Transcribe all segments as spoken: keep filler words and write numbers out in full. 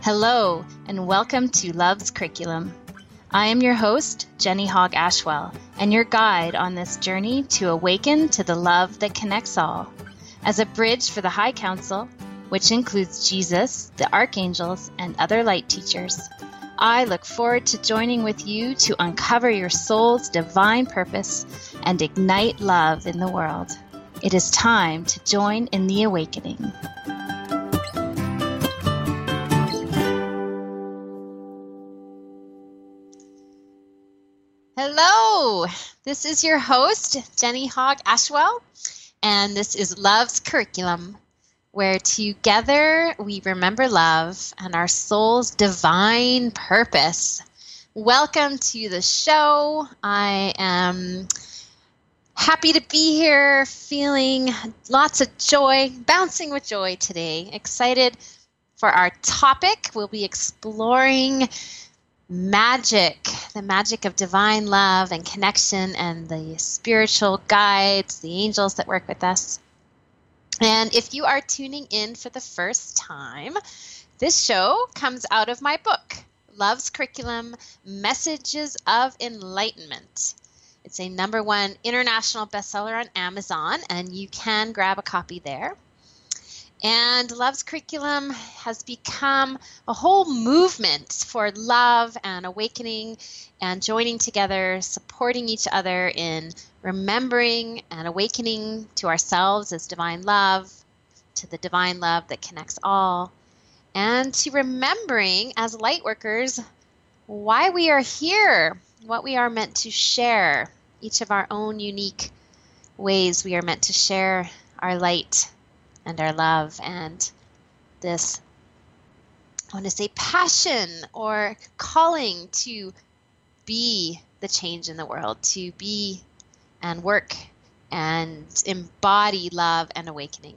Hello, and welcome to Love's Curriculum. I am your host, Jenny Hogg Ashwell, and your guide on this journey to awaken to the love that connects all. As a bridge for the High Council, which includes Jesus, the archangels, and other light teachers, I look forward to joining with you to uncover your soul's divine purpose and ignite love in the world. It is time to join in the awakening. Hello, this is your host, Jenny Hogg Ashwell, and this is Love's Curriculum, where together we remember love and our soul's divine purpose. Welcome to the show. I am happy to be here, feeling lots of joy, bouncing with joy today. Excited for our topic. We'll be exploring magic, the magic of divine love and connection and the spiritual guides, the angels that work with us. And if you are tuning in for the first time, this show comes out of my book, Love's Curriculum, Messages of Enlightenment. It's a number one international bestseller on Amazon, and you can grab a copy there. And Love's Curriculum has become a whole movement for love and awakening and joining together, supporting each other in remembering and awakening to ourselves as divine love, to the divine love that connects all, and to remembering as light workers why we are here, what we are meant to share, each of our own unique ways we are meant to share our light and our love and this, I want to say, passion or calling to be the change in the world, to be and work and embody love and awakening.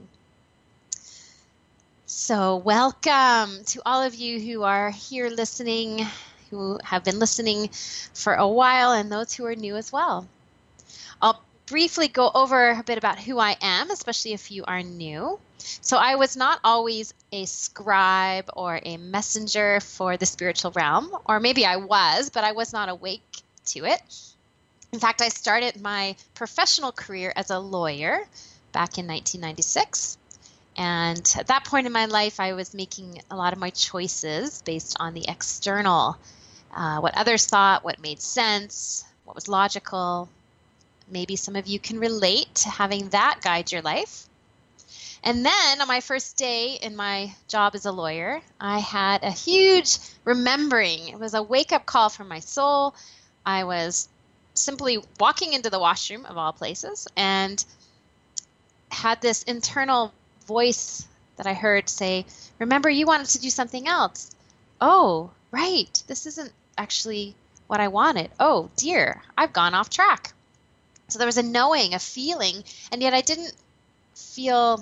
So welcome to all of you who are here listening, who have been listening for a while, and those who are new as well. I'll briefly go over a bit about who I am, especially if you are new. So I was not always a scribe or a messenger for the spiritual realm, or maybe I was, but I was not awake to it. In fact, I started my professional career as a lawyer back in nineteen ninety-six. And at that point in my life, I was making a lot of my choices based on the external, uh, what others thought, what made sense, what was logical. Maybe some of you can relate to having that guide your life. And then on my first day in my job as a lawyer, I had a huge remembering. It was a wake-up call from my soul. I was simply walking into the washroom, of all places, and had this internal voice that I heard say, remember, you wanted to do something else. Oh, right. This isn't actually what I wanted. Oh, dear. I've gone off track. So there was a knowing, a feeling, and yet I didn't feel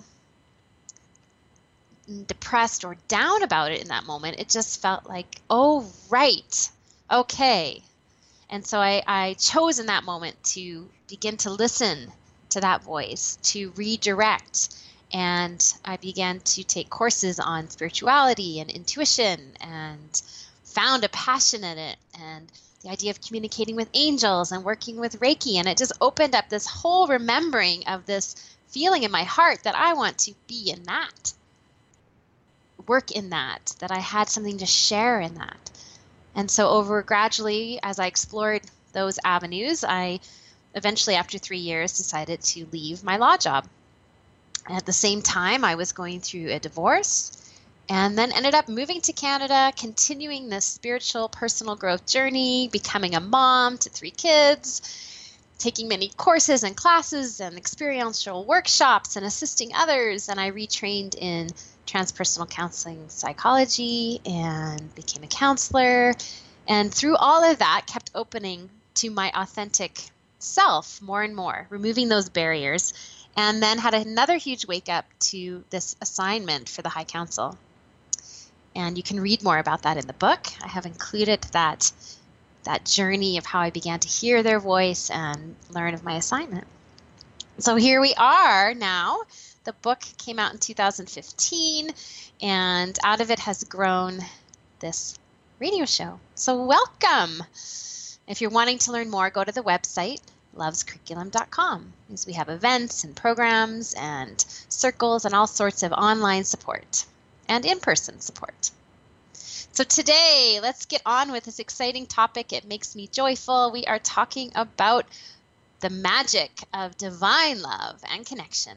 depressed or down about it in that moment. It just felt like, oh, right, okay. And so I, I chose in that moment to begin to listen to that voice, to redirect. And I began to take courses on spirituality and intuition and found a passion in it, and the idea of communicating with angels and working with Reiki. And it just opened up this whole remembering of this feeling in my heart that I want to be in that, work in that, that I had something to share in that. And so over gradually, as I explored those avenues, I eventually, after three years, decided to leave my law job. At the same time, I was going through a divorce, and then ended up moving to Canada, continuing this spiritual personal growth journey, becoming a mom to three kids, taking many courses and classes and experiential workshops and assisting others. And I retrained in transpersonal counseling psychology and became a counselor. And through all of that, kept opening to my authentic self more and more, removing those barriers. And then had another huge wake up to this assignment for the High Council. And you can read more about that in the book. I have included that, that journey of how I began to hear their voice and learn of my assignment. So here we are now. The book came out in two thousand fifteen, and out of it has grown this radio show. So welcome. If you're wanting to learn more, go to the website, loves curriculum dot com, because we have events and programs and circles and all sorts of online support and in-person support. So today, let's get on with this exciting topic. It makes me joyful. We are talking about the magic of divine love and connection.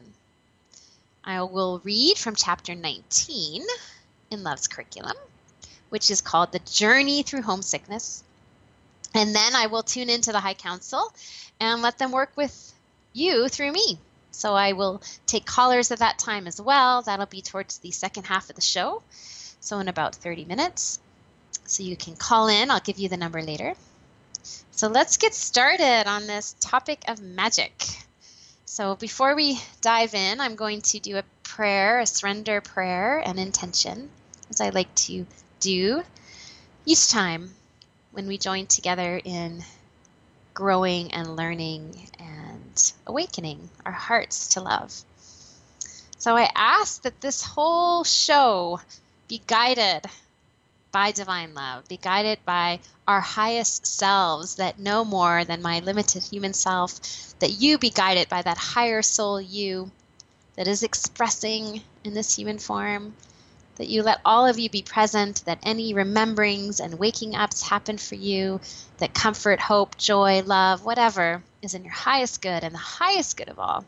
I will read from chapter nineteen in Love's Curriculum, which is called The Journey Through Homesickness. And then I will tune into the High Council and let them work with you through me. So I will take callers at that time as well. That'll be towards the second half of the show, so in about thirty minutes. So you can call in. I'll give you the number later. So let's get started on this topic of magic. So before we dive in, I'm going to do a prayer, a surrender prayer and intention, as I like to do each time when we join together in growing and learning and awakening our hearts to love. So I ask that this whole show be guided by divine love, be guided by our highest selves that know more than my limited human self, that you be guided by that higher soul you that is expressing in this human form, that you let all of you be present, that any rememberings and waking ups happen for you, that comfort, hope, joy, love, whatever is in your highest good and the highest good of all.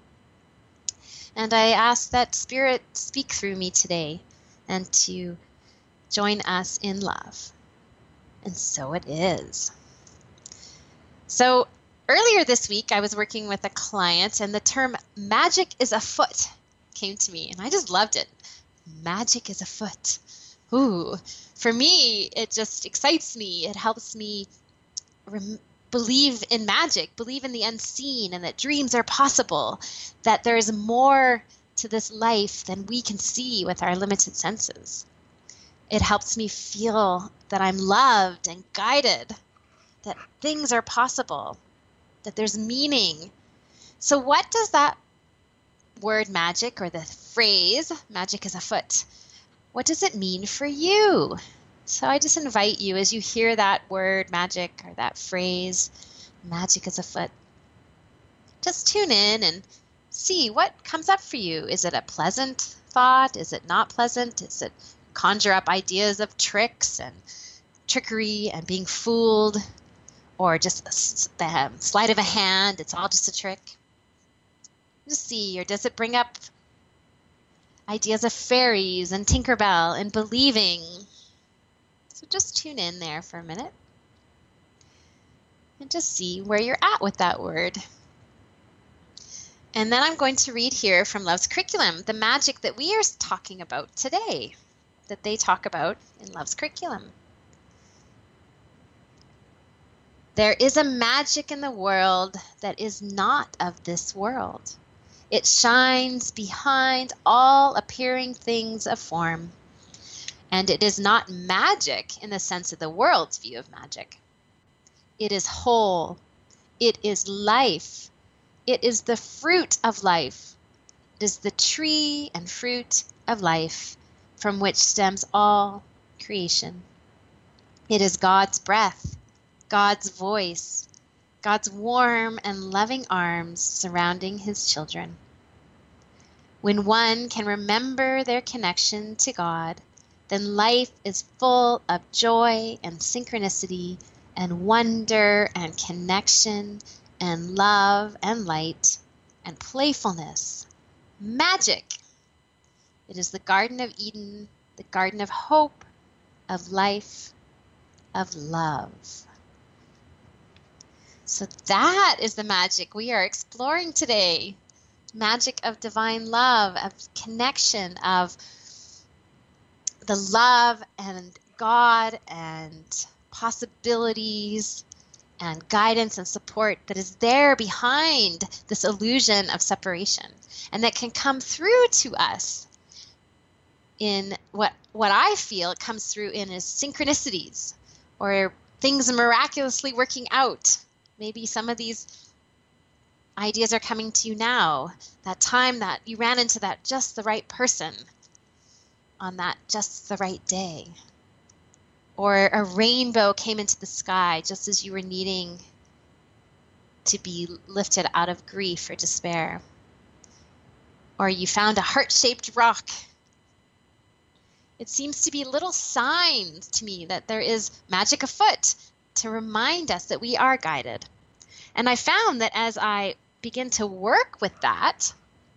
And I ask that Spirit speak through me today and to join us in love. And so it is. So earlier this week, I was working with a client and the term magic is afoot came to me and I just loved it. Magic is afoot. Ooh, for me, it just excites me. It helps me rem- believe in magic, believe in the unseen, and that dreams are possible, that there is more to this life than we can see with our limited senses. It helps me feel that I'm loved and guided, that things are possible, that there's meaning. So what does that word magic, or the phrase magic is afoot, what does it mean for you? So I just invite you, as you hear that word magic or that phrase magic is afoot, just tune in and see what comes up for you. Is it a pleasant thought? Is it not pleasant? Does it conjure up ideas of tricks and trickery and being fooled, or just the sleight of a hand, it's all just a trick? Just see, or does it bring up ideas of fairies and Tinkerbell and believing? So just tune in there for a minute and just see where you're at with that word. And then I'm going to read here from Love's Curriculum, the magic that we are talking about today, that they talk about in Love's Curriculum. There is a magic in the world that is not of this world. It shines behind all appearing things of form. And it is not magic in the sense of the world's view of magic. It is whole. It is life. It is the fruit of life. It is the tree and fruit of life from which stems all creation. It is God's breath, God's voice, God's warm and loving arms surrounding his children. When one can remember their connection to God, then life is full of joy and synchronicity and wonder and connection and love and light and playfulness. Magic. It is the Garden of Eden, the garden of hope, of life, of love. So that is the magic we are exploring today. Magic of divine love, of connection, of the love and God and possibilities and guidance and support that is there behind this illusion of separation, and that can come through to us in what what I feel it comes through in is synchronicities, or things miraculously working out. Maybe some of these ideas are coming to you now, that time that you ran into that just the right person on that just the right day. or a rainbow came into the sky just as you were needing to be lifted out of grief or despair, or you found a heart-shaped rock. It seems to be little signs to me that there is magic afoot to remind us that we are guided. And I found that as I begin to work with that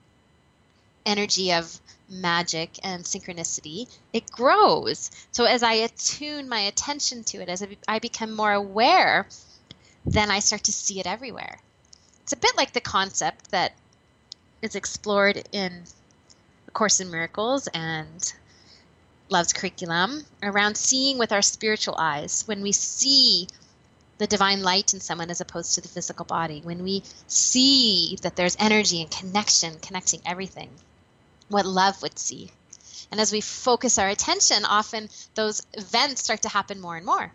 energy of magic and synchronicity, it grows. So as I attune my attention to it, as I become more aware, then I start to see it everywhere. It's a bit like the concept that is explored in A Course in Miracles and Love's Curriculum around seeing with our spiritual eyes. When we see the divine light in someone as opposed to the physical body, when we see that there's energy and connection connecting everything, what love would see. And as we focus our attention, often those events start to happen more and more.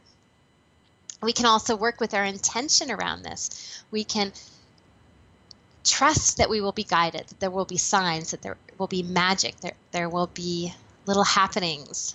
We can also work with our intention around this. We can trust that we will be guided, that there will be signs, that there will be magic, there, there will be little happenings.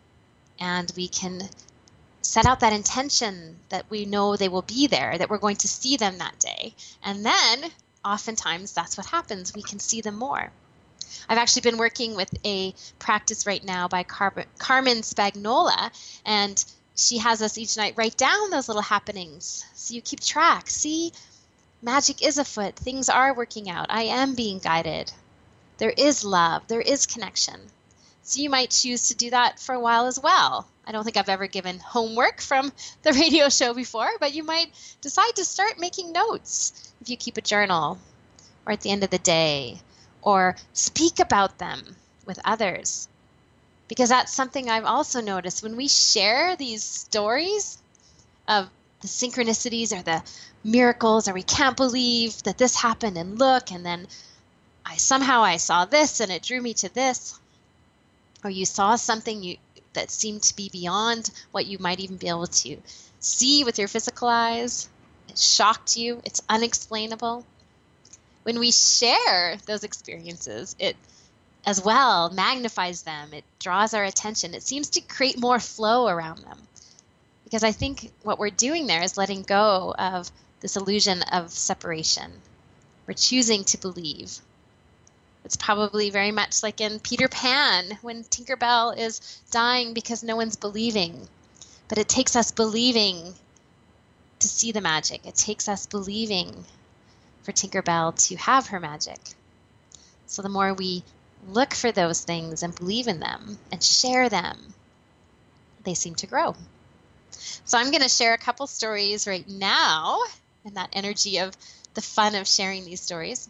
And we can set out that intention that we know they will be there, that we're going to see them that day. And then oftentimes that's what happens. We can see them more. I've actually been working with a practice right now by Car- Carmen Spagnola, and she has us each night write down those little happenings so you keep track. See, magic is afoot. Things are working out. I am being guided. There is love. There is connection. So you might choose to do that for a while as well. I don't think I've ever given homework from the radio show before, but you might decide to start making notes if you keep a journal, or at the end of the day, or speak about them with others. Because that's something I've also noticed. When we share these stories of the synchronicities or the miracles, or we can't believe that this happened, and look, and then I somehow I saw this and it drew me to this, or you saw something you that seemed to be beyond what you might even be able to see with your physical eyes. It shocked you. It's unexplainable. When we share those experiences, it as well magnifies them. It draws our attention. It seems to create more flow around them. Because I think what we're doing there is letting go of this illusion of separation. We're choosing to believe. It's probably very much like in Peter Pan when Tinkerbell is dying because no one's believing. But it takes us believing to see the magic. It takes us believing for Tinkerbell to have her magic. So the more we look for those things and believe in them and share them, they seem to grow. So I'm going to share a couple stories right now in that energy of the fun of sharing these stories.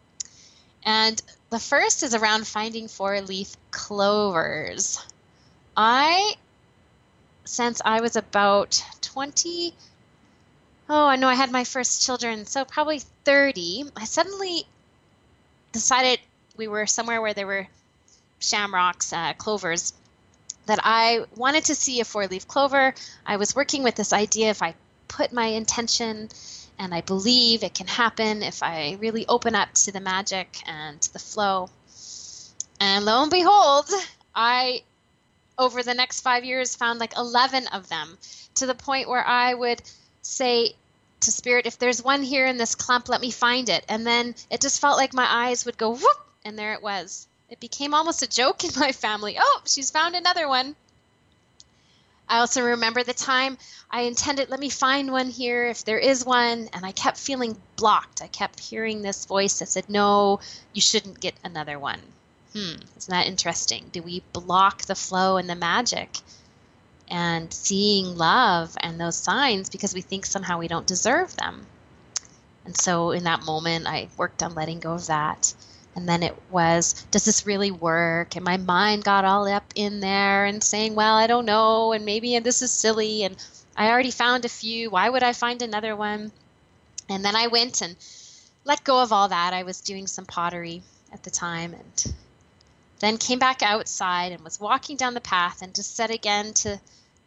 And the first is around finding four-leaf clovers. I, since I was about twenty, oh, I know I had my first children, so probably thirty, I suddenly decided we were somewhere where there were shamrocks, uh, clovers, that I wanted to see a four-leaf clover. I was working with this idea, if I put my intention and I believe it can happen, if I really open up to the magic and to the flow. And lo and behold, I, over the next five years, found like eleven of them, to the point where I would say to Spirit, if there's one here in this clump, let me find it. And then it just felt like my eyes would go whoop, and there it was. It became almost a joke in my family. Oh, she's found another one. I also remember the time I intended, let me find one here if there is one, and I kept feeling blocked. I kept hearing this voice that said, no, you shouldn't get another one. Hmm, isn't that interesting? Do we block the flow and the magic and seeing love and those signs because we think somehow we don't deserve them? And so in that moment, I worked on letting go of that. And then it was, does this really work? And my mind got all up in there and saying, well, I don't know, and maybe and this is silly, and I already found a few. Why would I find another one? And then I went and let go of all that. I was doing some pottery at the time, and then came back outside and was walking down the path and just said again to,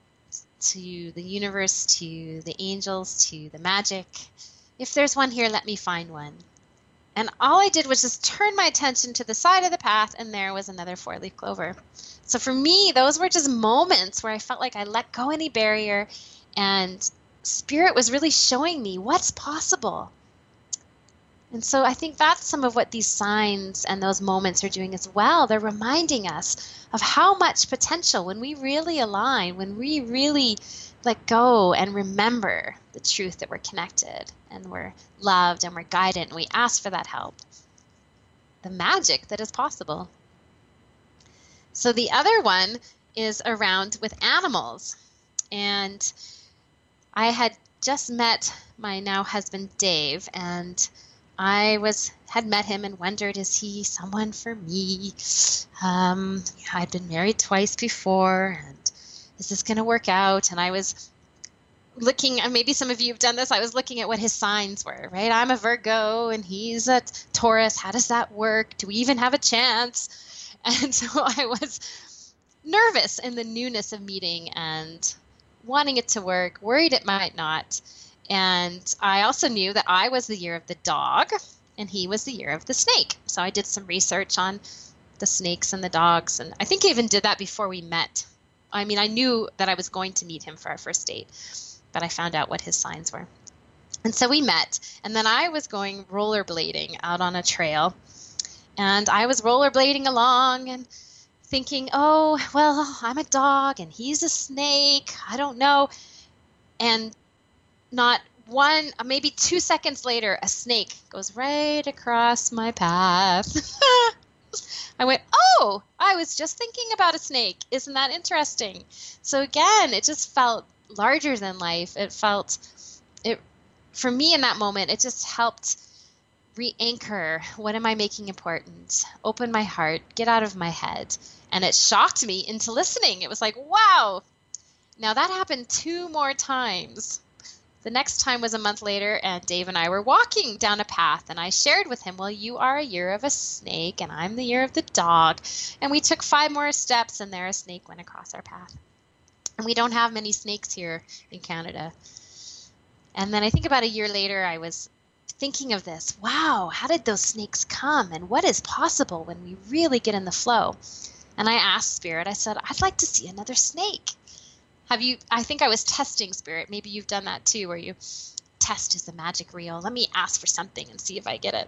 to the universe, to the angels, to the magic, if there's one here, let me find one. And all I did was just turn my attention to the side of the path, and there was another four-leaf clover. So for me, those were just moments where I felt like I let go any barrier, and Spirit was really showing me what's possible. And so I think that's some of what these signs and those moments are doing as well. They're reminding us of how much potential, when we really align, when we really let go and remember the truth that we're connected and we're loved and we're guided and we ask for that help, the magic that is possible. So the other one is around with animals. And I had just met my now husband, Dave, and I was had met him and wondered, is he someone for me? Um, I'd been married twice before, and is this going to work out? And I was looking, and maybe some of you have done this, I was looking at what his signs were, right? I'm a Virgo, and he's a Taurus. How does that work? Do we even have a chance? And so I was nervous in the newness of meeting and wanting it to work, worried it might not. And I also knew that I was the year of the dog and he was the year of the snake. So I did some research on the snakes and the dogs. And I think I even did that before we met. I mean, I knew that I was going to meet him for our first date, but I found out what his signs were. And so we met. And then I was going rollerblading out on a trail. And I was rollerblading along and thinking, oh, well, I'm a dog and he's a snake. I don't know. And not one, maybe two seconds later, a snake goes right across my path. I went, oh, I was just thinking about a snake. Isn't that interesting? So again, it just felt larger than life. It felt, it for me in that moment, it just helped re-anchor. What am I making important? Open my heart, get out of my head. And it shocked me into listening. It was like, wow. Now that happened two more times. The next time was a month later, and Dave and I were walking down a path, and I shared with him, well, you are a year of a snake, and I'm the year of the dog. And we took five more steps, and there a snake went across our path. And we don't have many snakes here in Canada. And then I think about a year later, I was thinking of this. Wow, how did those snakes come? And what is possible when we really get in the flow? And I asked Spirit, I said, I'd like to see another snake. Have you, I think I was testing Spirit. Maybe you've done that too, where you test, is the magic real? Let me ask for something and see if I get it.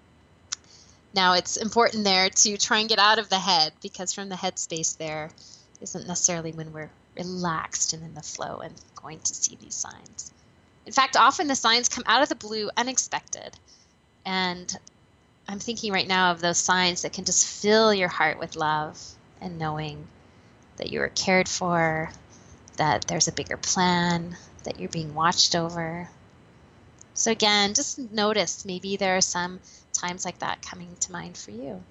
Now, it's important there to try and get out of the head, because from the head space there isn't necessarily when we're relaxed and in the flow and going to see these signs. In fact, often the signs come out of the blue, unexpected. And I'm thinking right now of those signs that can just fill your heart with love and knowing that you are cared for, that there's a bigger plan, that you're being watched over. So again, just notice maybe there are some times like that coming to mind for you.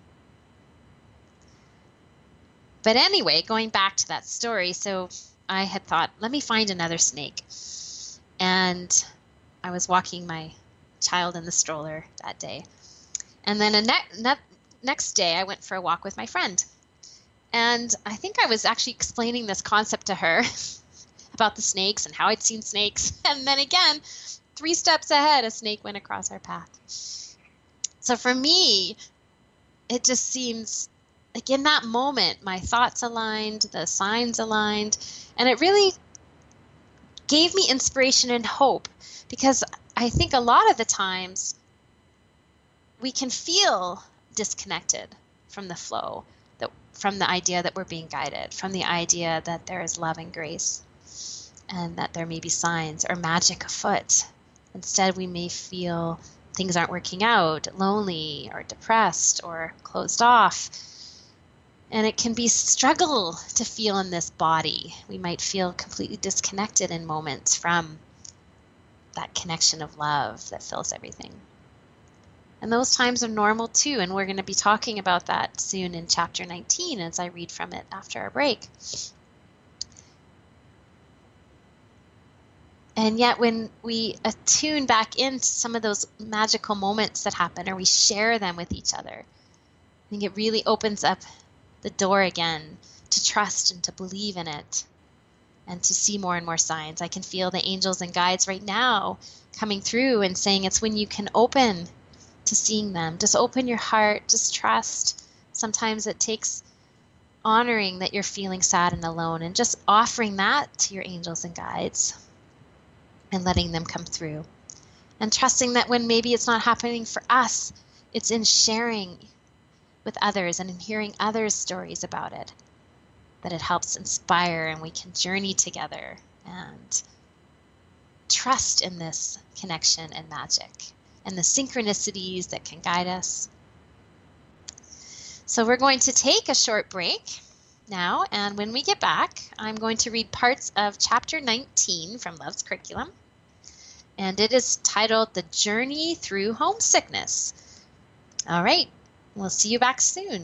But anyway, going back to that story, so I had thought, let me find another snake. And I was walking my child in the stroller that day. And then a ne- ne- next day, I went for a walk with my friend. And I think I was actually explaining this concept to her about the snakes and how I'd seen snakes. And then again, three steps ahead, a snake went across our path. So for me, it just seems like in that moment, my thoughts aligned, the signs aligned, and it really gave me inspiration and hope, because I think a lot of the times we can feel disconnected from the flow, that from the idea that we're being guided, from the idea that there is love and grace, and that there may be signs or magic afoot. Instead, we may feel things aren't working out, lonely or depressed or closed off. And it can be struggle to feel in this body. We might feel completely disconnected in moments from that connection of love that fills everything. And those times are normal too, and we're going to be talking about that soon in chapter nineteen as I read from it after our break. And yet when we attune back into some of those magical moments that happen, or we share them with each other, I think it really opens up the door again to trust and to believe in it and to see more and more signs. I can feel the angels and guides right now coming through and saying it's when you can open to seeing them. Just open your heart, just trust. Sometimes it takes honoring that you're feeling sad and alone and just offering that to your angels and guides and letting them come through. And trusting that when maybe it's not happening for us, it's in sharing with others and in hearing others' stories about it, that it helps inspire and we can journey together and trust in this connection and magic and the synchronicities that can guide us. So we're going to take a short break now, and when we get back, I'm going to read parts of chapter nineteen from Love's Curriculum, and it is titled The Journey Through Homesickness. All right, we'll see you back soon.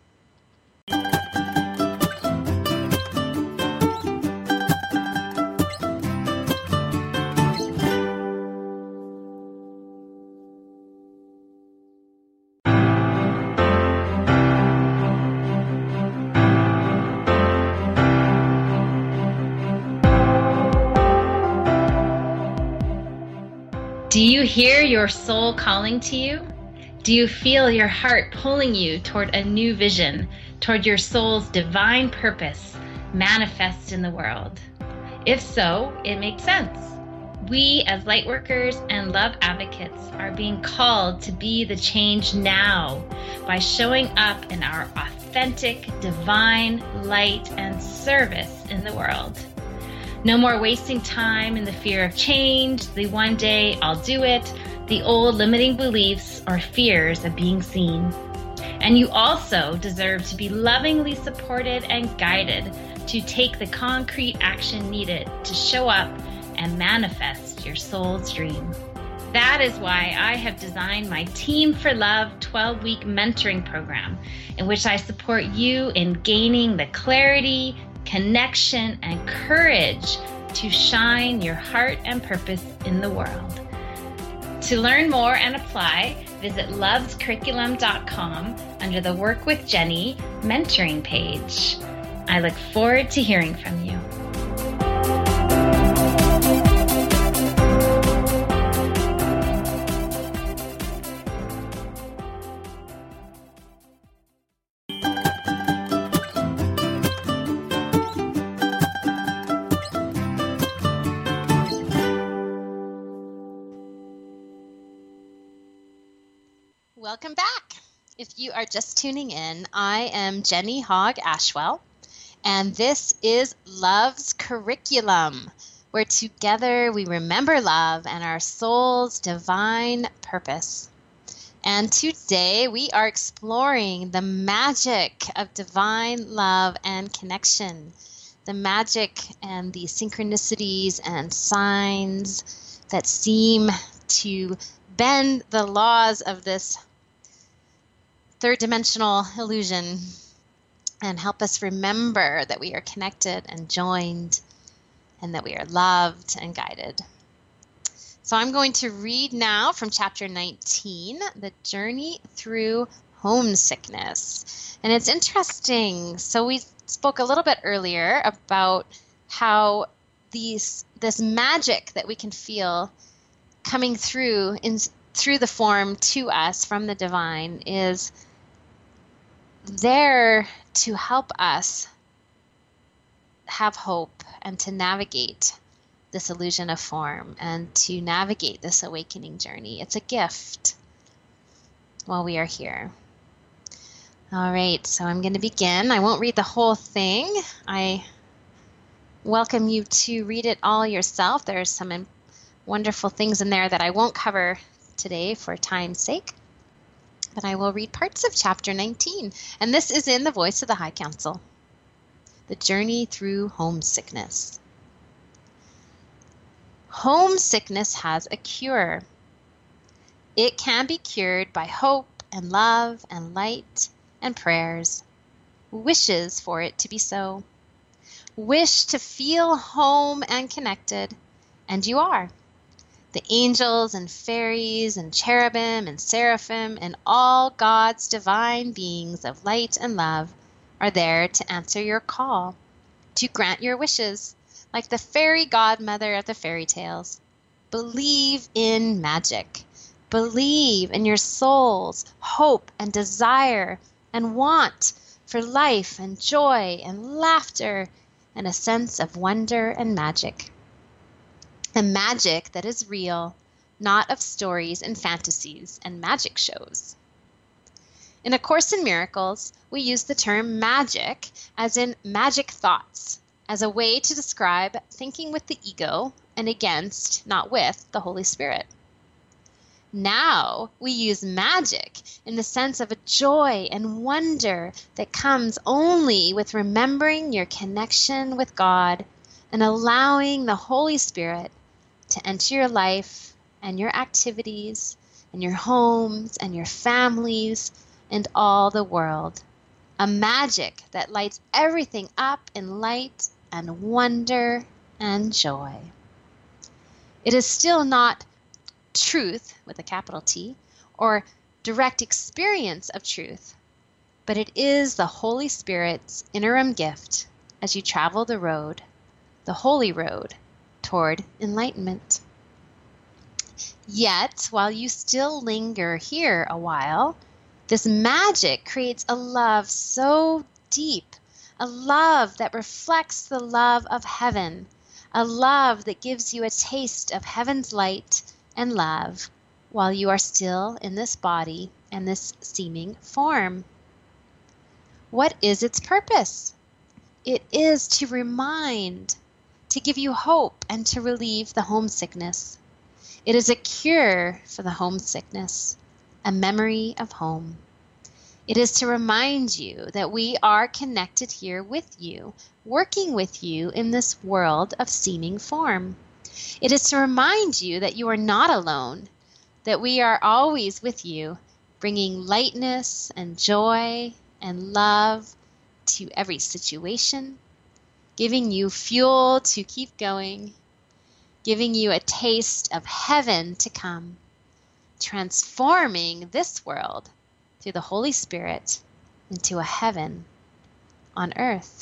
Do you hear your soul calling to you? Do you feel your heart pulling you toward a new vision, toward your soul's divine purpose manifest in the world? If so, it makes sense. We as light workers and love advocates are being called to be the change now by showing up in our authentic, divine light and service in the world. No more wasting time in the fear of change, the one day I'll do it, the old limiting beliefs or fears of being seen. And you also deserve to be lovingly supported and guided to take the concrete action needed to show up and manifest your soul's dream. That is why I have designed my Team for Love twelve-week mentoring program, in which I support you in gaining the clarity, connection, and courage to shine your heart and purpose in the world. To learn more and apply, visit loves curriculum dot com under the Work with Jenny mentoring page. I look forward to hearing from you. Welcome back. If you are just tuning in, I am Jenny Hogg Ashwell, and this is Love's Curriculum, where together we remember love and our soul's divine purpose. And today we are exploring the magic of divine love and connection, the magic and the synchronicities and signs that seem to bend the laws of this third dimensional illusion and help us remember that we are connected and joined and that we are loved and guided. So I'm going to read now from chapter nineteen, The Journey Through Homesickness. And it's interesting. So we spoke a little bit earlier about how these this magic that we can feel coming through in through the form to us from the divine is there to help us have hope and to navigate this illusion of form and to navigate this awakening journey. It's a gift while we are here. All right, so I'm going to begin. I won't read the whole thing. I welcome you to read it all yourself. There's some wonderful things in there that I won't cover today for time's sake. But I will read parts of chapter nineteen, and this is in the voice of the High Council. The Journey Through Homesickness. Homesickness has a cure. It can be cured by hope and love and light and prayers, wishes for it to be so. Wish to feel home and connected, and you are. The angels and fairies and cherubim and seraphim and all God's divine beings of light and love are there to answer your call, to grant your wishes, like the fairy godmother of the fairy tales. Believe in magic. Believe in your soul's hope and desire and want for life and joy and laughter and a sense of wonder and magic. A magic that is real, not of stories and fantasies and magic shows. In A Course in Miracles, we use the term magic as in magic thoughts, as a way to describe thinking with the ego and against, not with, the Holy Spirit. Now we use magic in the sense of a joy and wonder that comes only with remembering your connection with God and allowing the Holy Spirit to enter your life and your activities and your homes and your families and all the world. A magic that lights everything up in light and wonder and joy. It is still not truth with a capital T or direct experience of truth, but it is the Holy Spirit's interim gift as you travel the road, the holy road toward enlightenment. Yet, while you still linger here a while, this magic creates a love so deep, a love that reflects the love of heaven, a love that gives you a taste of heaven's light and love while you are still in this body and this seeming form. What is its purpose? It is to remind, to give you hope and to relieve the homesickness. It is a cure for the homesickness, a memory of home. It is to remind you that we are connected here with you, working with you in this world of seeming form. It is to remind you that you are not alone, that we are always with you, bringing lightness and joy and love to every situation, giving you fuel to keep going, giving you a taste of heaven to come, transforming this world through the Holy Spirit into a heaven on earth.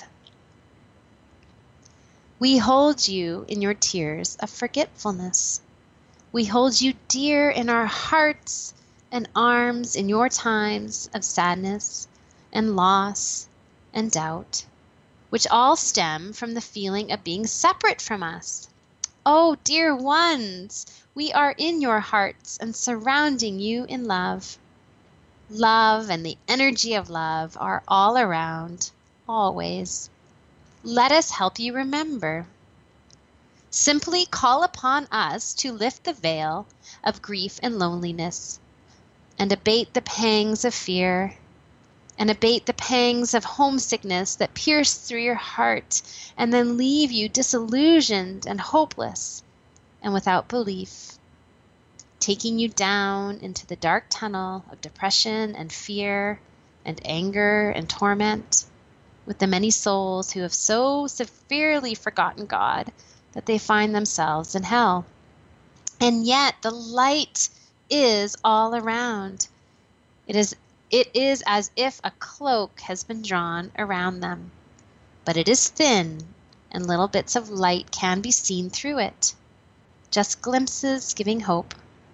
We hold you in your tears of forgetfulness. We hold you dear in our hearts and arms in your times of sadness and loss and doubt, which all stem from the feeling of being separate from us. Oh, dear ones, we are in your hearts and surrounding you in love. Love and the energy of love are all around, always. Let us help you remember. Simply call upon us to lift the veil of grief and loneliness, and abate the pangs of fear, and abate the pangs of homesickness that pierce through your heart and then leave you disillusioned and hopeless and without belief, taking you down into the dark tunnel of depression and fear and anger and torment with the many souls who have so severely forgotten God that they find themselves in hell. And yet the light is all around. It is, it is as if a cloak has been drawn around them, but it is thin and little bits of light can be seen through it, just glimpses giving hope.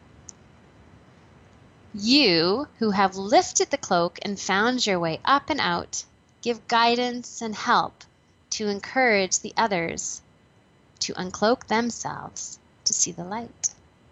You who have lifted the cloak and found your way up and out, give guidance and help to encourage the others to uncloak themselves to see the light.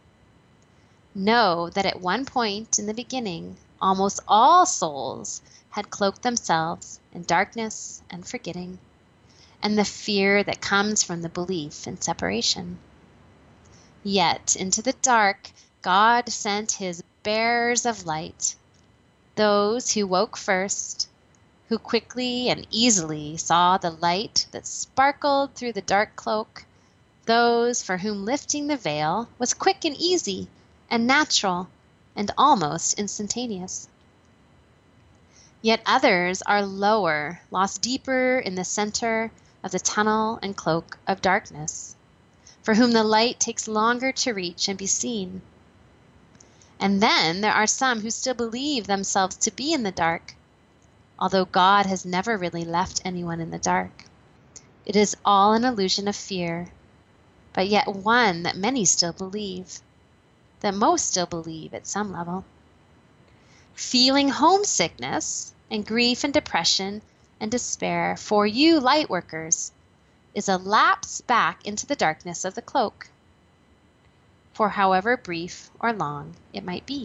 Know that at one point in the beginning, almost all souls had cloaked themselves in darkness and forgetting, and the fear that comes from the belief in separation. Yet into the dark, God sent his bearers of light, those who woke first, who quickly and easily saw the light that sparkled through the dark cloak, those for whom lifting the veil was quick and easy and natural and almost instantaneous. Yet others are lower, lost deeper in the center of the tunnel and cloak of darkness, for whom the light takes longer to reach and be seen. And then there are some who still believe themselves to be in the dark, although God has never really left anyone in the dark. It is all an illusion of fear, but yet one that many still believe. that most still believe at some level. Feeling homesickness and grief and depression and despair for you light workers is a lapse back into the darkness of the cloak, for however brief or long it might be.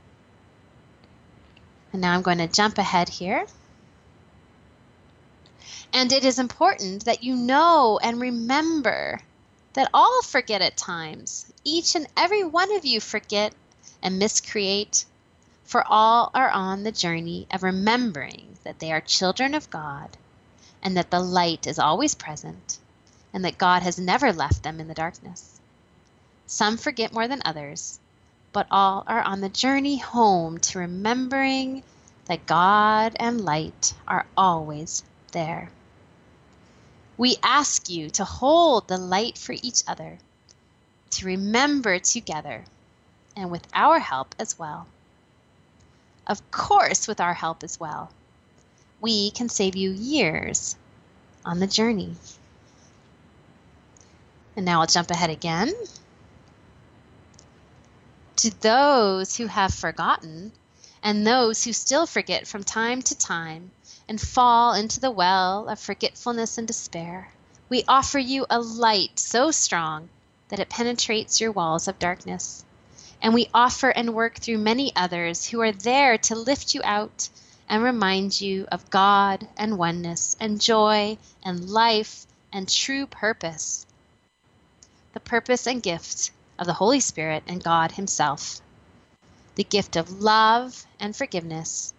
And now I'm going to jump ahead here. And it is important that you know and remember that all forget at times. Each and every one of you forget and miscreate, for all are on the journey of remembering that they are children of God and that the light is always present and that God has never left them in the darkness. Some forget more than others, but all are on the journey home to remembering that God and light are always there. We ask you to hold the light for each other, to remember together, and with our help as well. Of course, with our help as well, we can save you years on the journey. And now I'll jump ahead again. To those who have forgotten, and those who still forget from time to time, and fall into the well of forgetfulness and despair, we offer you a light so strong that it penetrates your walls of darkness. And we offer and work through many others who are there to lift you out and remind you of God and oneness and joy and life and true purpose. The purpose and gift of the Holy Spirit and God Himself. The gift of love and forgiveness.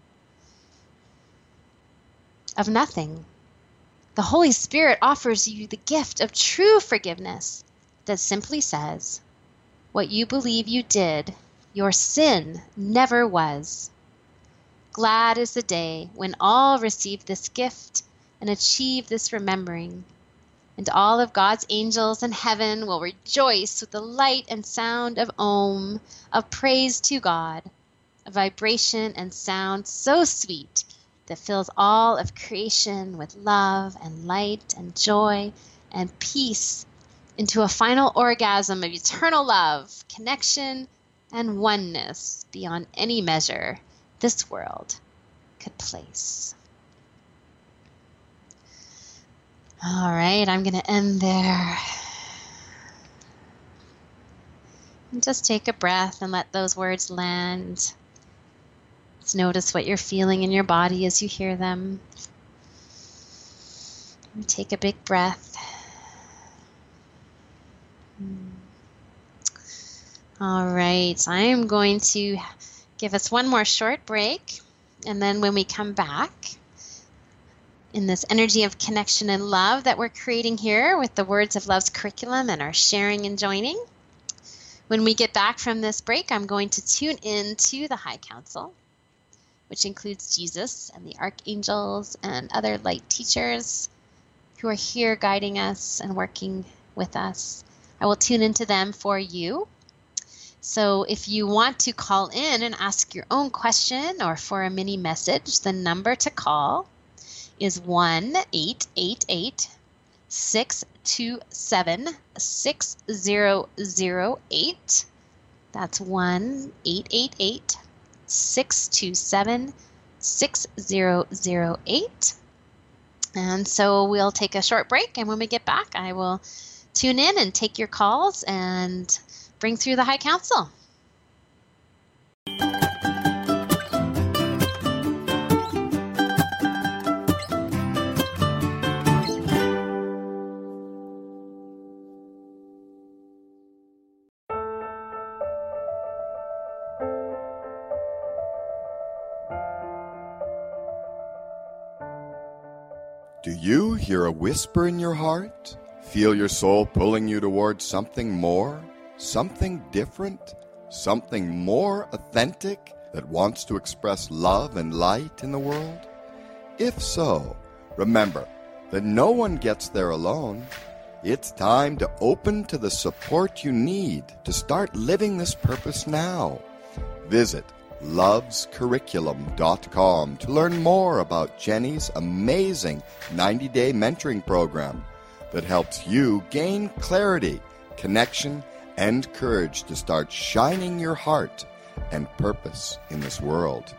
Of nothing. The Holy Spirit offers you the gift of true forgiveness that simply says, what you believe you did, your sin never was. Glad is the day when all receive this gift and achieve this remembering, and all of God's angels in heaven will rejoice with the light and sound of Om, of praise to God, a vibration and sound so sweet that fills all of creation with love and light and joy and peace, into a final orgasm of eternal love, connection, and oneness beyond any measure this world could place. All right, I'm going to end there. And just take a breath and let those words land. Just notice what you're feeling in your body as you hear them. And take a big breath. All right, I'm going to give us one more short break, and then when we come back, in this energy of connection and love that we're creating here with the Words of Love's curriculum and our sharing and joining, when we get back from this break, I'm going to tune in to the High Council, which includes Jesus and the archangels and other light teachers who are here guiding us and working with us. I will tune into them for you. So if you want to call in and ask your own question or for a mini message, the number to call is one eight eight eight, six two seven, six zero zero eight. That's one eight eight eight, six two seven, six zero zero eight. And so we'll take a short break, and when we get back, I will tune in and take your calls and bring through the High Council. Do you hear a whisper in your heart? Feel your soul pulling you towards something more, something different, something more authentic that wants to express love and light in the world? If so, remember that no one gets there alone. It's time to open to the support you need to start living this purpose now. Visit loves curriculum dot com to learn more about Jenny's amazing ninety-day mentoring program that helps you gain clarity, connection, and courage to start shining your heart and purpose in this world.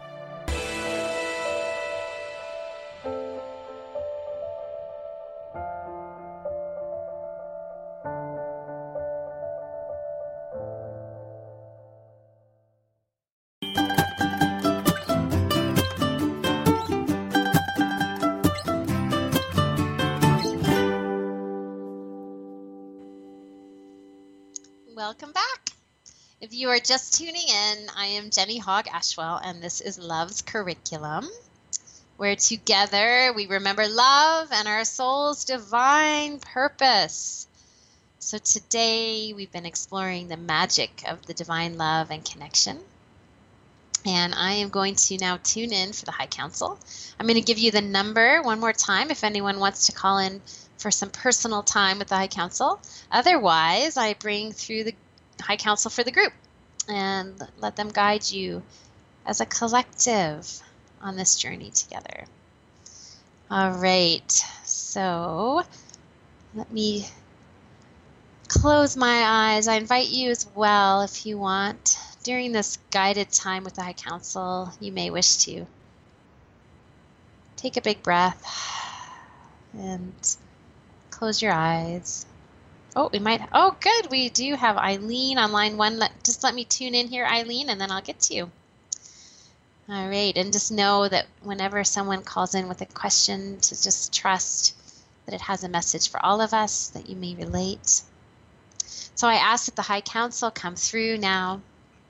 Welcome back. If you are just tuning in, I am Jenny Hogg Ashwell, and this is Love's Curriculum, where together we remember love and our soul's divine purpose. So today we've been exploring the magic of the divine love and connection. And I am going to now tune in for the High Council. I'm going to give you the number one more time if anyone wants to call in for some personal time with the High Council. Otherwise, I bring through the High Council for the group and let them guide you as a collective on this journey together. All right, so let me close my eyes. I invite you as well, if you want, during this guided time with the High Council, you may wish to take a big breath and close your eyes. Oh, we might. Oh, good. We do have Eileen on line one. Let, just let me tune in here, Eileen, and then I'll get to you. All right. And just know that whenever someone calls in with a question, to just trust that it has a message for all of us that you may relate. So I ask that the High Council come through now,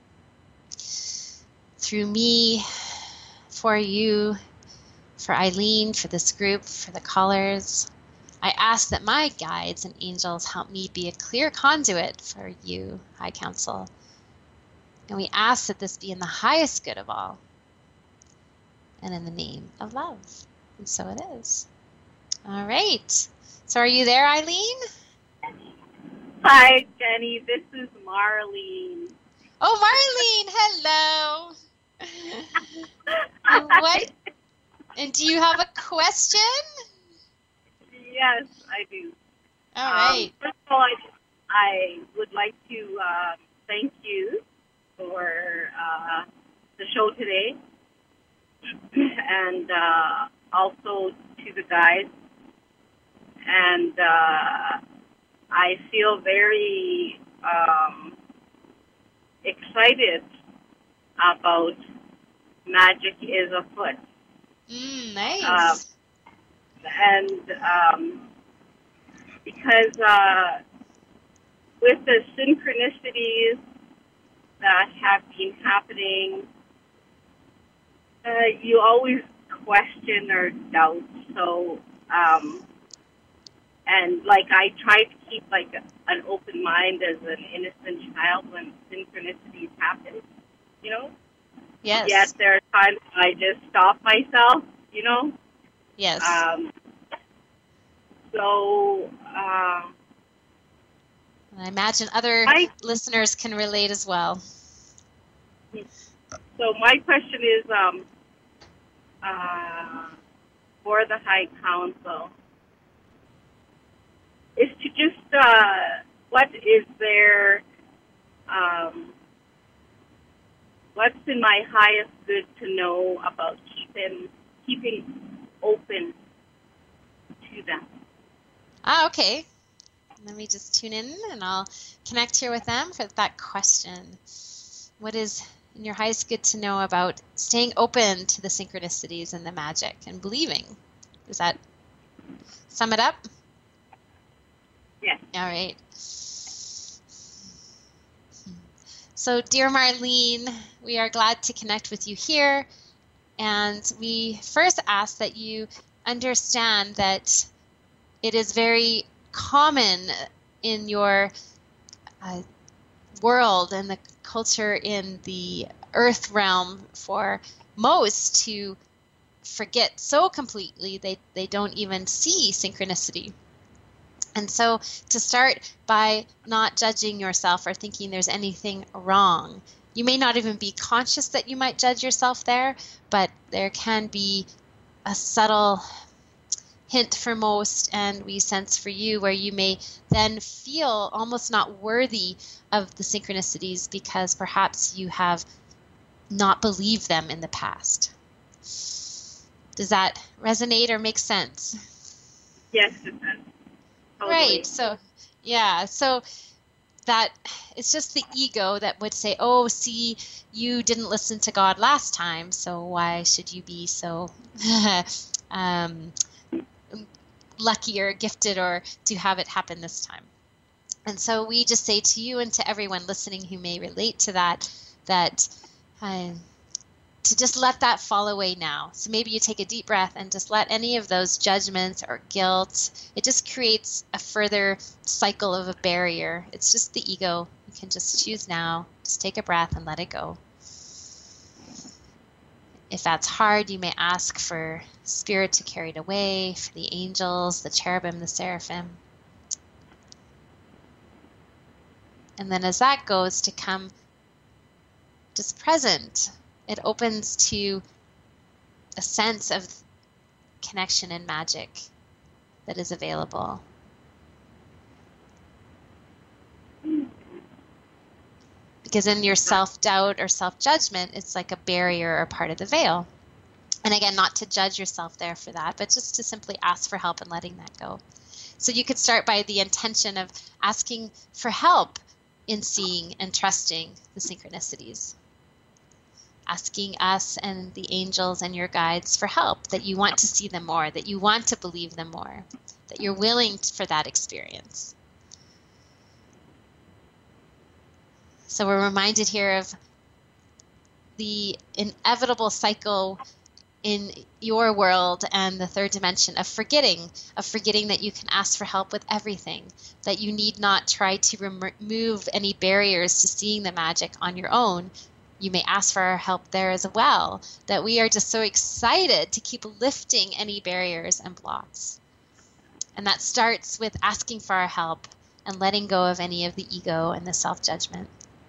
through me, for you, for Eileen, for this group, for the callers. I ask that my guides and angels help me be a clear conduit for you, High Council. And we ask that this be in the highest good of all and in the name of love. And so it is. All right. So are you there, Eileen? Hi, Jenny. This is Marlene. Oh, Marlene. Hello. What? And do you have a question? Yes, I do. All right. Um, first of all, I, I would like to uh, thank you for uh, the show today, and uh, also to the guys. And uh, I feel very um, excited about Magic is Afoot. Mm, nice. Uh, And um, because uh, with the synchronicities that have been happening, uh, you always question or doubt. So, um, and like I try to keep like a, an open mind as an innocent child when synchronicities happen, you know? Yes. Yet there are times I just stop myself, you know? Yes. Um, so, uh, I imagine other I, listeners can relate as well. So my question is, um, uh, for the High Council, is to just, uh, what is there, um, what's in my highest good to know about keeping, keeping open to them. Ah, okay. Let me just tune in and I'll connect here with them for that question. What is in your highest good to know about staying open to the synchronicities and the magic and believing? Does that sum it up? Yes. All right. So, dear Marlene, we are glad to connect with you here. And we first ask that you understand that it is very common in your uh, world and the culture in the earth realm for most to forget so completely they, they don't even see synchronicity. And so to start by not judging yourself or thinking there's anything wrong. You may not even be conscious that you might judge yourself there, but there can be a subtle hint for most, and we sense for you, where you may then feel almost not worthy of the synchronicities because perhaps you have not believed them in the past. Does that resonate or make sense? Yes, it does. Totally. Right. So, yeah. So that it's just the ego that would say, oh, see, you didn't listen to God last time, so why should you be so um, lucky or gifted or to have it happen this time? And so we just say to you and to everyone listening who may relate to that, that uh, to just let that fall away now. So maybe you take a deep breath and just let any of those judgments or guilt, it just creates a further cycle of a barrier. It's just the ego. You can just choose now, just take a breath and let it go. If that's hard, you may ask for spirit to carry it away, for the angels, the cherubim, the seraphim. And then as that goes, to come just present, it opens to a sense of connection and magic that is available. Because in your self-doubt or self-judgment, it's like a barrier or part of the veil. And again, not to judge yourself there for that, but just to simply ask for help and letting that go. So you could start by the intention of asking for help in seeing and trusting the synchronicities. Asking us and the angels and your guides for help, that you want to see them more, that you want to believe them more, that you're willing for that experience. So we're reminded here of the inevitable cycle in your world and the third dimension of forgetting, of forgetting that you can ask for help with everything, that you need not try to rem- remove any barriers to seeing the magic on your own. You may ask for our help there as well, that we are just so excited to keep lifting any barriers and blocks. And that starts with asking for our help and letting go of any of the ego and the self-judgment.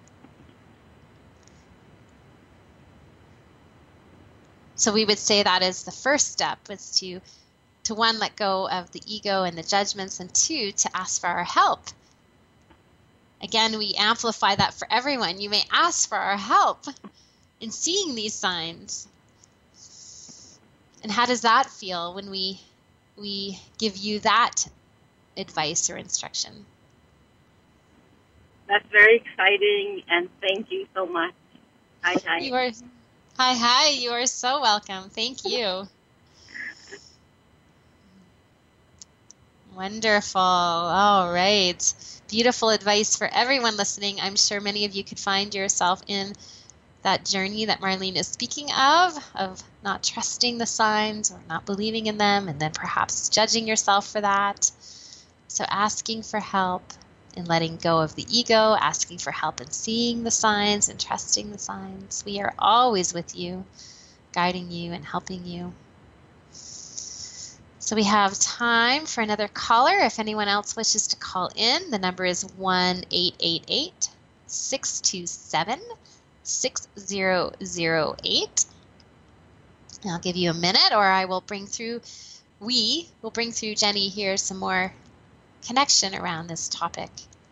So we would say that is the first step, was to, to one, let go of the ego and the judgments, and two, to ask for our help. Again, we amplify that for everyone. You may ask for our help in seeing these signs. And how does that feel when we we give you that advice or instruction? That's very exciting, and thank you so much. Hi, hi. You are, hi, hi. You are so welcome. Thank you. Wonderful. All right. Beautiful advice for everyone listening. I'm sure many of you could find yourself in that journey that Marlene is speaking of, of not trusting the signs or not believing in them, and then perhaps judging yourself for that. So asking for help and letting go of the ego, asking for help in seeing the signs and trusting the signs. We are always with you, guiding you and helping you. So we have time for another caller. If anyone else wishes to call in, the number is one eight eight eight, six two seven, six zero zero eight. I'll give you a minute, or I will bring through, we will bring through Jenny here some more connection around this topic,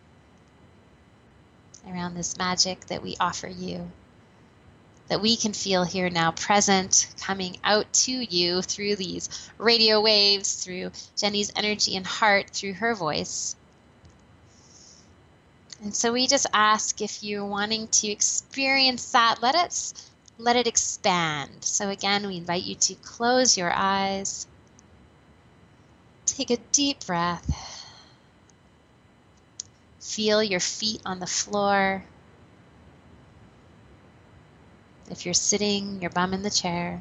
around this magic that we offer you, that we can feel here now present, coming out to you through these radio waves, through Jenny's energy and heart, through her voice. And so we just ask, if you're wanting to experience that, let it, let it expand. So again, we invite you to close your eyes, take a deep breath, feel your feet on the floor. If you're sitting, your bum in the chair.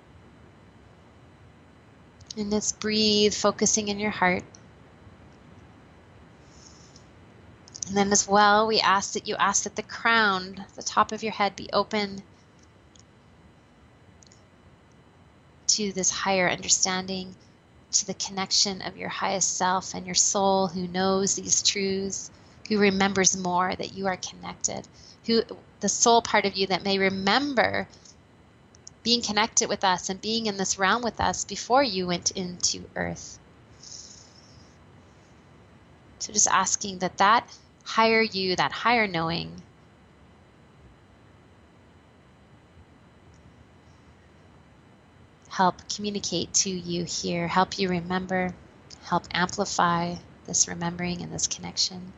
And just breathe, focusing in your heart. And then as well, we ask that you ask that the crown, the top of your head, be open to this higher understanding, to the connection of your highest self and your soul, who knows these truths, who remembers more, that you are connected, who the soul part of you that may remember being connected with us and being in this realm with us before you went into earth. So just asking that that higher you, that higher knowing, help communicate to you here, help you remember, help amplify this remembering and this connection.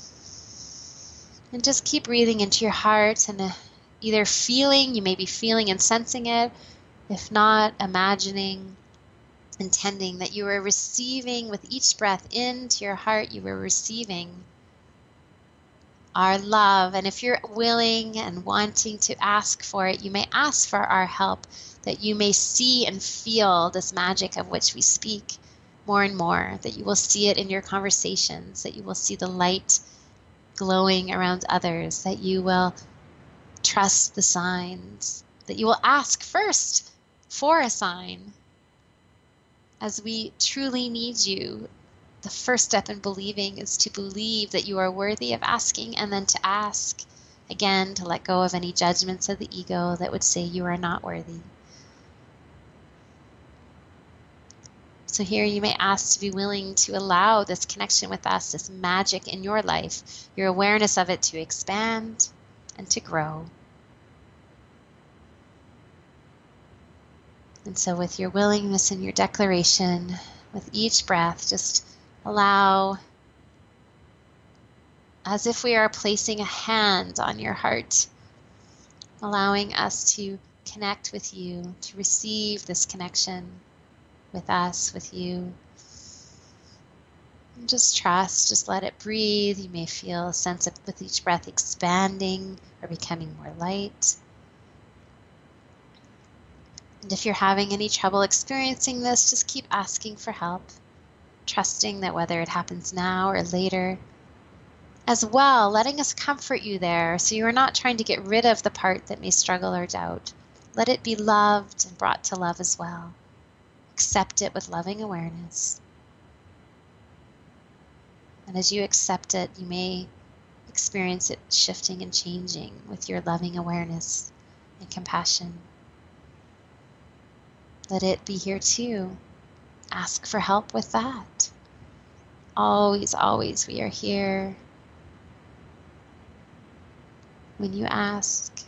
And just keep breathing into your heart and uh, either feeling, you may be feeling and sensing it, if not, imagining, intending that you are receiving with each breath into your heart, you are receiving our love. And if you're willing and wanting to ask for it, you may ask for our help, that you may see and feel this magic of which we speak more and more, that you will see it in your conversations, that you will see the light glowing around others, that you will trust the signs, that you will ask first for a sign. As we truly need you, the first step in believing is to believe that you are worthy of asking, and then to ask again, to let go of any judgments of the ego that would say you are not worthy. So here you may ask to be willing to allow this connection with us, this magic in your life, your awareness of it, to expand and to grow. And so with your willingness and your declaration, with each breath, just allow, as if we are placing a hand on your heart, allowing us to connect with you, to receive this connection with us, with you. And just trust, just let it breathe. You may feel a sense of, with each breath, expanding or becoming more light. And if you're having any trouble experiencing this, just keep asking for help, trusting that whether it happens now or later, as well, letting us comfort you there, so you are not trying to get rid of the part that may struggle or doubt. Let it be loved and brought to love as well. Accept it with loving awareness. And as you accept it, you may experience it shifting and changing with your loving awareness and compassion. Let it be here too. Ask for help with that. Always, always, we are here when you ask.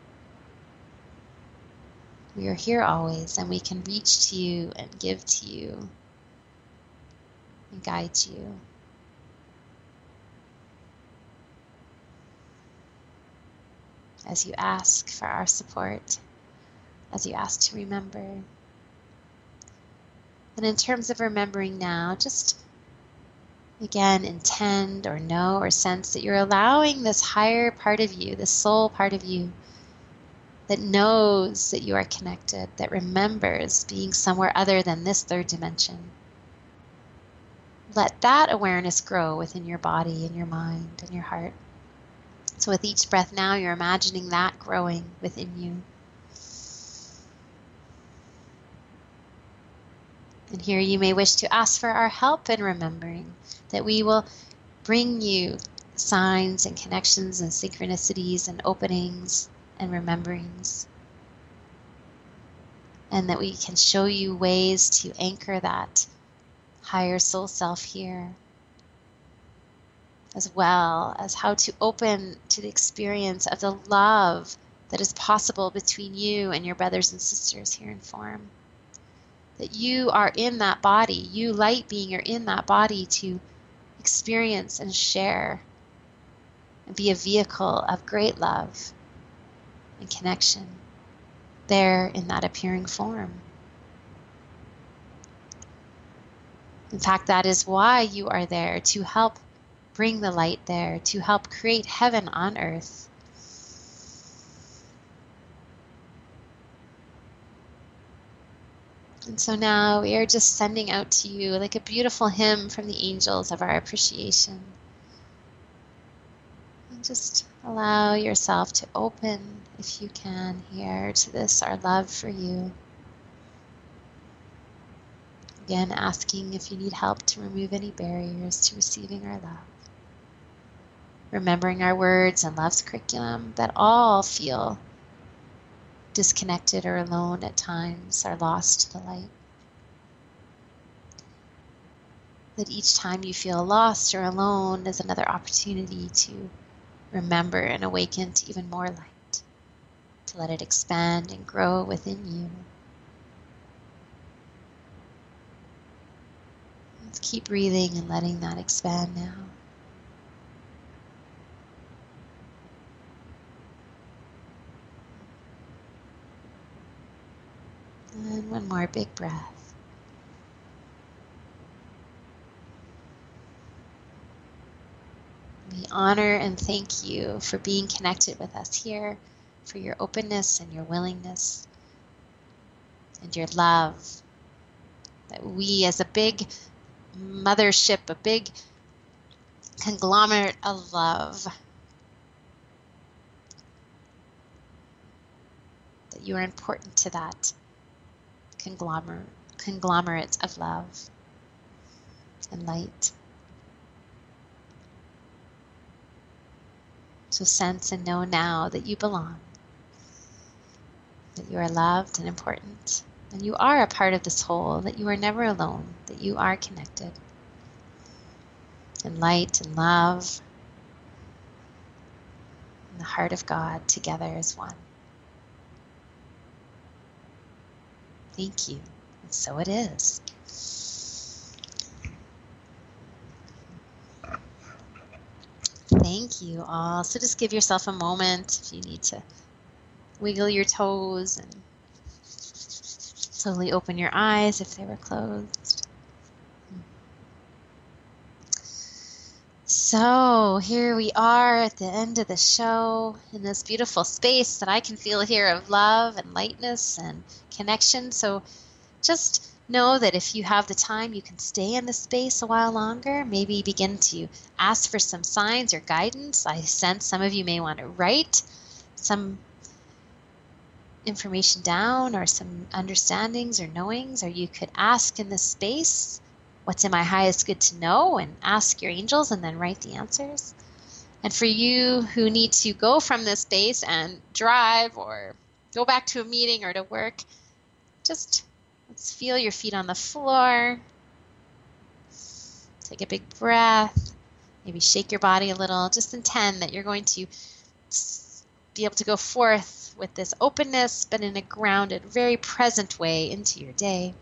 We are here always, and we can reach to you and give to you and guide you. As you ask for our support, as you ask to remember. And in terms of remembering now, just again intend or know or sense that you're allowing this higher part of you, this soul part of you, that knows that you are connected, that remembers being somewhere other than this third dimension. Let that awareness grow within your body and your mind and your heart. So with each breath now, you're imagining that growing within you. And here you may wish to ask for our help in remembering, that we will bring you signs and connections and synchronicities and openings and rememberings, and that we can show you ways to anchor that higher soul self here, as well as how to open to the experience of the love that is possible between you and your brothers and sisters here in form. That you are in that body, you light being are in that body to experience and share and be a vehicle of great love and connection there in that appearing form. In fact, that is why you are there, to help bring the light there, to help create heaven on earth. And so now we are just sending out to you like a beautiful hymn from the angels of our appreciation. And just allow yourself to open, if you can, here to this, our love for you. Again, asking if you need help to remove any barriers to receiving our love. Remembering our words and love's curriculum, that all feel disconnected or alone at times, are lost to the light. that each time you feel lost or alone is another opportunity to remember and awaken to even more light, to let it expand and grow within you. Let's keep breathing and letting that expand now. And one more big breath. We honor and thank you for being connected with us here, for your openness and your willingness and your love. That we as a big mothership, a big conglomerate of love, that you are important to that conglomerate, conglomerate of love and light. So sense and know now that you belong, that you are loved and important, and you are a part of this whole, that you are never alone, that you are connected in light and love, in the heart of God, together as one. Thank you, and so it is. Thank you all. So just give yourself a moment if you need to wiggle your toes and slowly open your eyes if they were closed. So here we are at the end of the show in this beautiful space that I can feel here of love and lightness and connection. So just know that if you have the time, you can stay in the space a while longer. Maybe begin to ask for some signs or guidance. I sense some of you may want to write some information down or some understandings or knowings, or you could ask in this space, what's in my highest good to know, and ask your angels and then write the answers. And for you who need to go from this space and drive or go back to a meeting or to work, just let's feel your feet on the floor. Take a big breath. Maybe shake your body a little. Just intend that you're going to be able to go forth with this openness, but in a grounded, very present way into your day.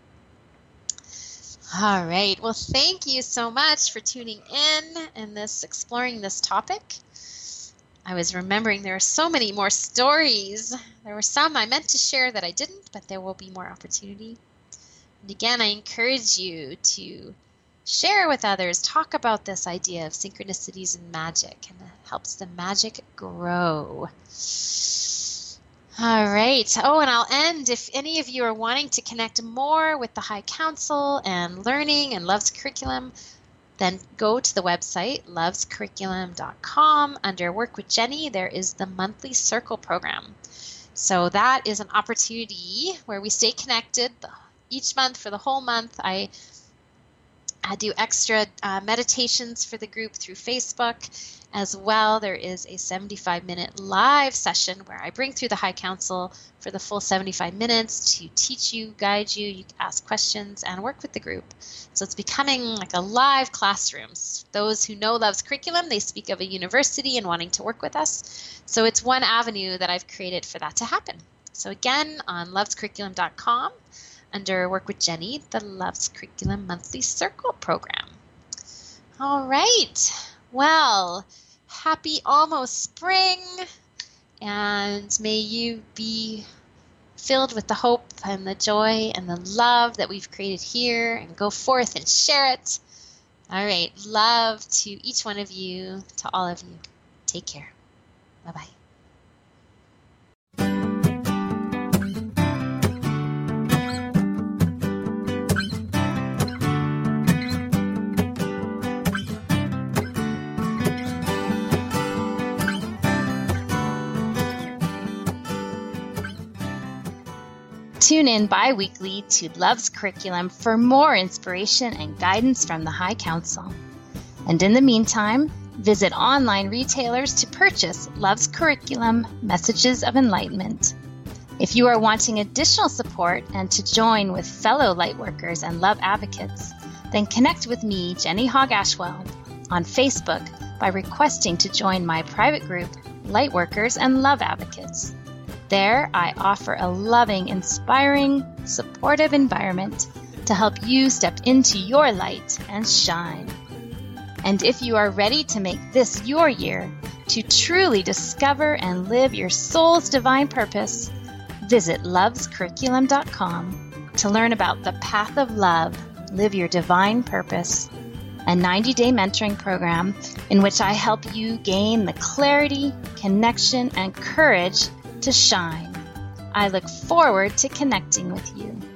All right. Well, thank you so much for tuning in and this exploring this topic. I was remembering there are so many more stories. There were some I meant to share that I didn't, but there will be more opportunity. And again, I encourage you to share with others, talk about this idea of synchronicities and magic, and it helps the magic grow. All right. Oh, and I'll end. If any of you are wanting to connect more with the High Council and learning and Love's Curriculum, then go to the website, loves curriculum dot com. Under Work with Jenny, there is the monthly circle program. So that is an opportunity where we stay connected each month for the whole month. I, I do extra uh, meditations for the group through Facebook. As well, there is a seventy-five minute live session where I bring through the High Council for the full seventy-five minutes to teach you, guide you, you can ask questions, and work with the group. So it's becoming like a live classroom. Those who know Love's Curriculum, they speak of a university and wanting to work with us. So it's one avenue that I've created for that to happen. So again, on loves curriculum dot com, under Work with Jenny, the Love's Curriculum Monthly Circle Program. All right. Well, happy almost spring, and may you be filled with the hope and the joy and the love that we've created here, and go forth and share it. All right. Love to each one of you, to all of you. Take care. Bye-bye. Tune in bi-weekly to Love's Curriculum for more inspiration and guidance from the High Council. And in the meantime, visit online retailers to purchase Love's Curriculum Messages of Enlightenment. If you are wanting additional support and to join with fellow lightworkers and love advocates, Then connect with me, Jenny Hogg Ashwell, on Facebook by requesting to join my private group, Lightworkers and Love Advocates. There, I offer a loving, inspiring, supportive environment to help you step into your light and shine. And if you are ready to make this your year to truly discover and live your soul's divine purpose, visit loves curriculum dot com to learn about the Path of Love, Live Your Divine Purpose, a ninety-day mentoring program in which I help you gain the clarity, connection, and courage to shine. I look forward to connecting with you.